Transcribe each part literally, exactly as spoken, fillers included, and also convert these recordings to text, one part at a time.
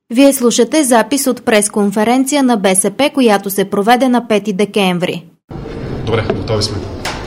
Вие слушате запис от пресконференция на БСП, която се проведе на пети декември. Добре, готови сме.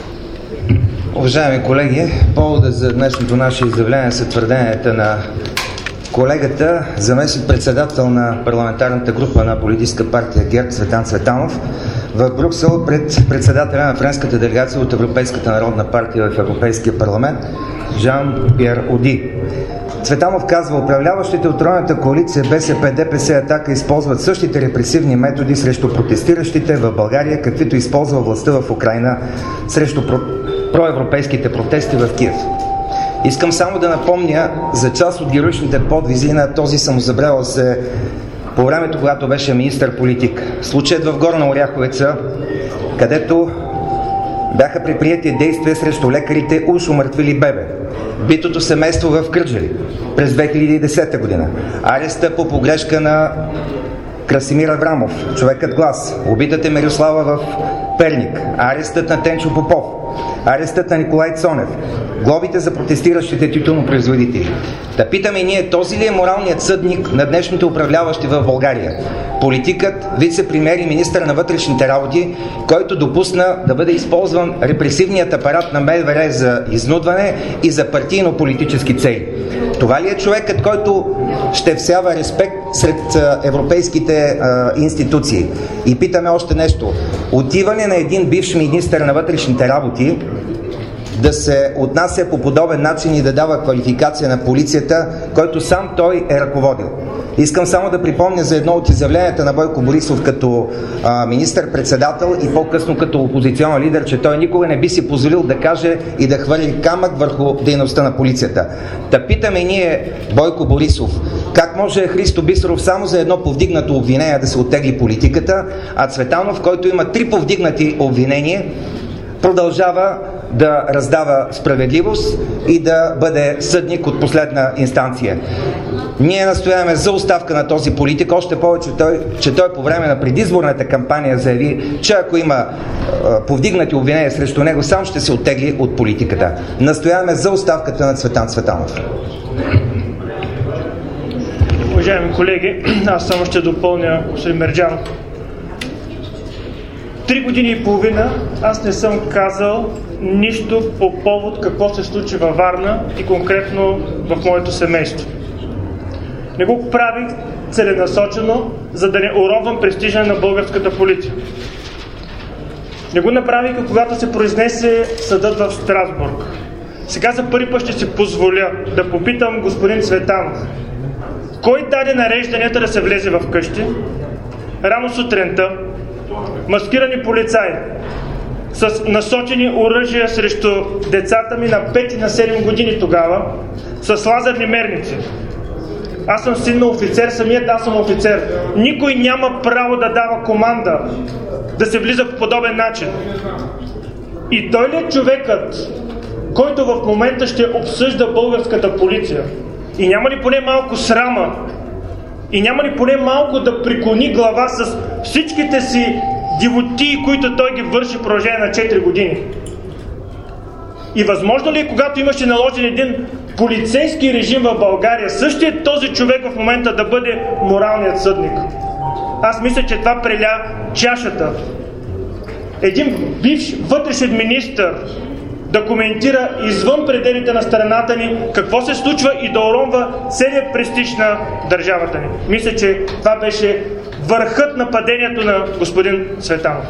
Уважаеми колеги, повода за днешното наше изявление са твърденията на колегата, заместник-председател на парламентарната група на политическа партия ГЕРБ Цветан Цветанов в Брюксел пред председателя на френската делегация от Европейската народна партия в Европейския парламент Жан-Пьер Оди. Цветанов казва: управляващите от тройната коалиция БСП, ДПС и Атака използват същите репресивни методи срещу протестиращите в България, каквито използва властта в Украйна срещу про... проевропейските протести в Киев. Искам само да напомня за част от героичните подвизи на този самозабрал се по времето, когато беше министър-политик. Случаят в Горна Оряховица, където бяха предприети действия срещу лекарите, уж умъртвили бебе. Битото семейство в Кърджали през две хиляди и десета година. Ареста по погрешка на Красимир Аврамов, човекът глас. Убитата Мирослава в Перник. Арестът на Тенчо Попов. Арестът на Николай Цонев. Глобите за протестиращите тютюнопроизводители. Да питаме ние, този ли е моралният съдник на днешните управляващи в България? Политикът, вице-премиер и министър на вътрешните работи, който допусна да бъде използван репресивният апарат на МВР за изнудване и за партийно-политически цели. Това ли е човекът, който ще всява респект сред европейските а, институции? И питаме още нещо. Отиване на един бивш министър на вътрешните работи да се отнася по подобен начин и да дава квалификация на полицията, който сам той е ръководил. Искам само да припомня за едно от изявленията на Бойко Борисов като а, министър-председател и по-късно като опозиционен лидер, че той никога не би си позволил да каже и да хвърли камък върху дейността на полицията. Та питаме ние Бойко Борисов, как може Христо Бисеров само за едно повдигнато обвинение да се оттегли политиката, а Цветанов, който има три повдигнати обвинения, продължава да раздава справедливост и да бъде съдник от последна инстанция. Ние настояваме за оставка на този политик, още повече, той, че той по време на предизборната кампания заяви, че ако има е, повдигнати обвинения срещу него, сам ще се оттегли от политиката. Настояваме за оставката на Цветан Цветанов. Уважаеми колеги, аз само ще допълня господин Мерджанов. Три години и половина аз не съм казал нищо по повод какво се случи във Варна и конкретно в моето семейство. Не го правих целенасочено, за да не уронвам престижа на българската полиция. Не го направих, когато се произнесе съдът в Страсбург. Сега за първи път ще си позволя да попитам господин Цветанов: кой даде нарежданията да се влезе в къщи рано сутринта, маскирани полицаи с насочени оръжия срещу децата ми на пет и на седем години тогава, с лазерни мерници? Аз съм син на офицер, самият аз съм офицер. Никой няма право да дава команда да се влиза по подобен начин. И той ли е човекът, който в момента ще обсъжда българската полиция? И няма ли поне малко срама? И няма ли поне малко да преклони глава с всичките си дивотии, които той ги върши в продължение на четири години? И възможно ли е, когато имаше наложен един полицейски режим в България, същият този човек в момента да бъде моралният съдник? Аз мисля, че това преля чашата. Един бивш вътрешен министър да коментира извън пределите на страната ни какво се случва и да уронва целият престиж на държавата ни. Мисля, че това беше върхът на падението на господин Цветанов.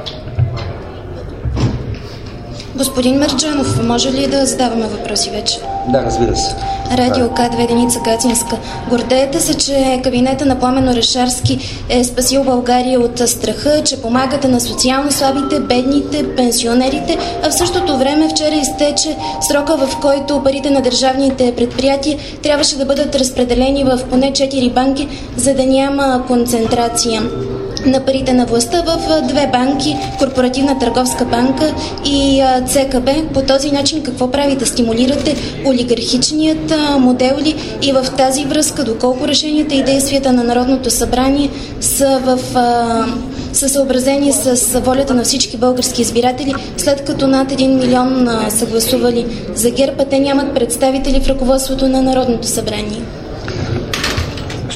Господин Мерджанов, може ли да задаваме въпроси вече? Да, разбира се. Радио К две Деница Гацинска. Гордеете се, че кабинета на Пламен Орешарски е спасил България от страха, че помагате на социално слабите, бедните, пенсионерите, а в същото време вчера изтече срока, в който парите на държавните предприятия трябваше да бъдат разпределени в поне четири банки, за да няма концентрация на парите на властта в две банки, Корпоративна търговска банка и ЦКБ. По този начин какво правите? Стимулирате олигархичният модел ли? И в тази връзка, доколко решенията и действията на Народното събрание са, в, а, са съобразени с волята на всички български избиратели, след като над един милион а, са гласували за ГЕРБ, а те нямат представители в ръководството на Народното събрание?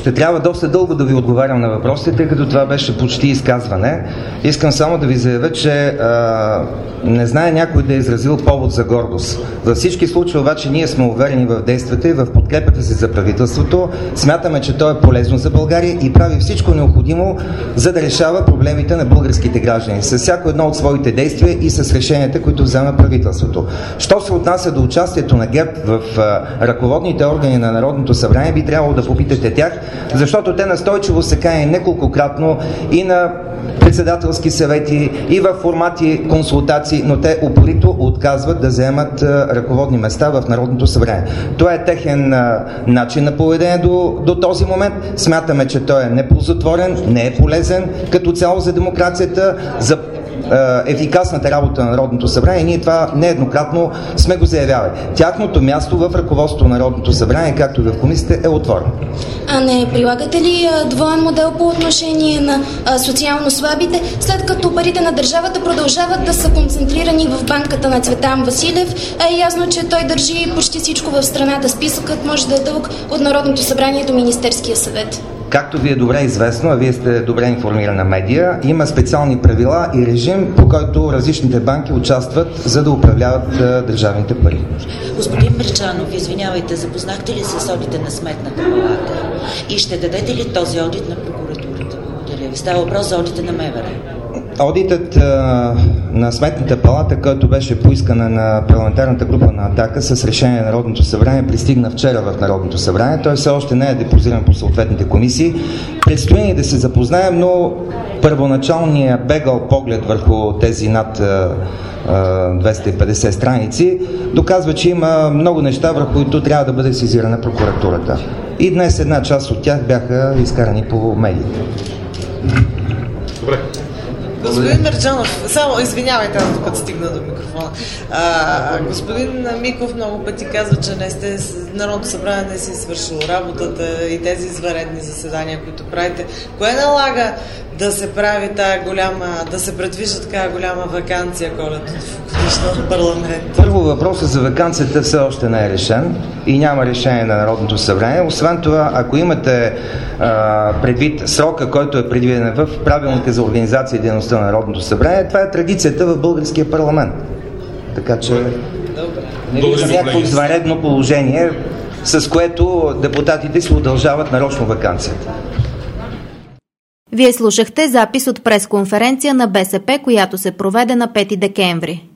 Ще трябва доста дълго да ви отговарям на въпросите, тъй като това беше почти изказване. Искам само да ви заявя, че а, не знае някой да е изразил повод за гордост. Във всички случаи обаче ние сме уверени в действията и в подкрепата си за правителството. Смятаме, че то е полезно за България и прави всичко необходимо, за да решава проблемите на българските граждани с всяко едно от своите действия и с решенията, които взема правителството. Що се отнася до участието на ГЕРБ в а, ръководните органи на Народното събрание, би трябвало да попитате тях, защото те настойчиво се кани неколкократно и на председателски съвети, и в формати консултации, но те упорито отказват да вземат а, ръководни места в Народното събрание. Това е техен а, начин на поведение до, до този момент. Смятаме, че той е неползотворен, не е полезен като цяло за демокрацията, за ефикасната работа на Народното събрание и ние това нееднократно сме го заявявали. Тяхното място в ръководството на Народното събрание, както и в комисията, е отворено. А не прилагате ли а, двоен модел по отношение на а, социално слабите, след като парите на държавата продължават да са концентрирани в банката на Цветан Василев, а е ясно, че той държи почти всичко в страната. Списъкът може да е дълг от Народното събрание до Министерския съвет. Както ви е добре известно, а вие сте добре информирана медия, има специални правила и режим, по който различните банки участват, за да управляват а, държавните пари. Господин Мерджанов, извинявайте, запознахте ли се с одита на Сметната палата и ще дадете ли този одит на прокуратурата? Благодаря ви. Става въпрос за одита на МВР. Одитът а, на Сметната палата, който беше поискана на парламентарната група на Атака с решение на Народното събрание, пристигна вчера в Народното събрание. Той все още не е депозиран по съответните комисии. Предстои ни да се запознаем, но първоначалният бегал поглед върху тези над а, двеста и петдесет страници доказва, че има много неща, върху които трябва да бъде сезирана прокуратурата. И днес една част от тях бяха изкарани по медиите. Добре. Господин Мерджанов, само извинявайте, аз докато стигна до микрофона. А, господин Миков много пъти казва, че не сте, Народното събрание не си свършило работата и тези извънредни заседания, които правите. Кое налага да се прави тая голяма, да се предвижда така голяма ваканция коледната в годишния парламент? Първо, въпросът за ваканцията все още не е решен и няма решение на Народното събрание. Освен това, ако имате а, предвид срока, който е предвиден в правилника за организация и дейността на Народното събрание, това е традицията в българския парламент. Така че не виждам някакво извънредно положение, с което депутатите си удължават нарочно ваканцията. Вие слушахте запис от пресконференция на БСП, която се проведе на пети декември.